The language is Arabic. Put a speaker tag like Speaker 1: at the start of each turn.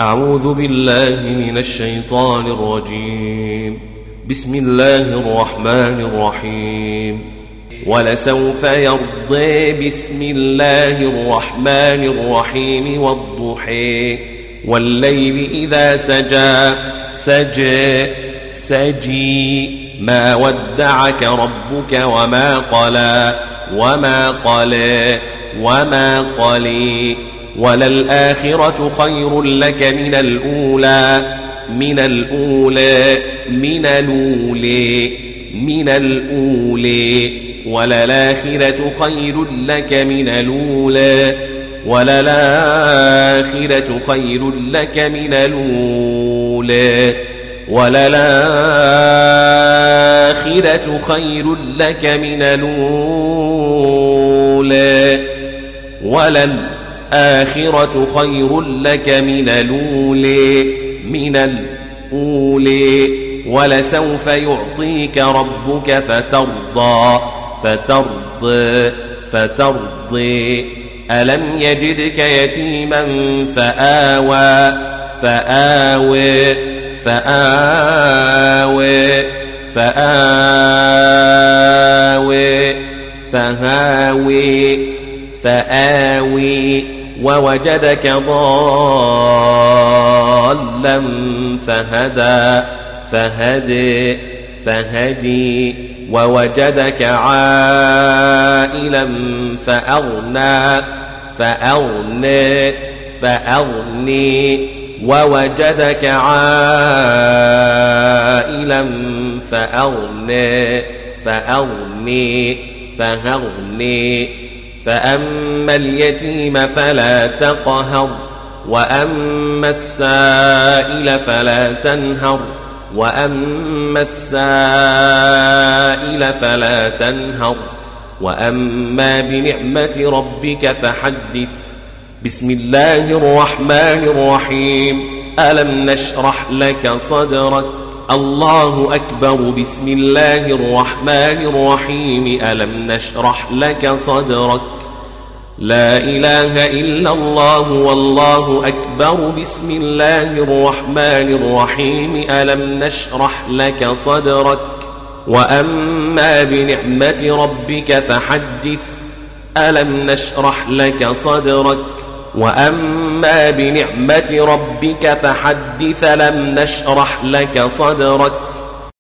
Speaker 1: أعوذ بالله من الشيطان الرجيم. بسم الله الرحمن الرحيم. ولسوف يرضي. بسم الله الرحمن الرحيم. والضحى والليل إذا سجى ما ودعك ربك وما قلى وللآخرة خير لك من الأولى وللآخرة خير لك من الأولى وللآخرة خير لك من الأولى وللآخرة خير لك من الأولى وللآخرة خير لك من الأولى ولسوف يعطيك ربك فترضى ألم يجدك يتيما فآوي ووجدك ضالا فهدي ووجدك عائلا فأغنى ووجدك عائلا فأغنى فأما اليتيم فلا تقهر وأما السائل فلا تنهر وأما بنعمة ربك فحدث. بسم الله الرحمن الرحيم. ألم نشرح لك صدرك. الله أكبر. بسم الله الرحمن الرحيم. ألم نشرح لك صدرك. لا إله إلا الله والله أكبر. بسم الله الرحمن الرحيم. ألم نشرح لك صدرك. وأما بنعمة ربك فحدث. ألم نشرح لك صدرك. وأما بنعمة ربك فحدث. لم نشرح لك صدرك.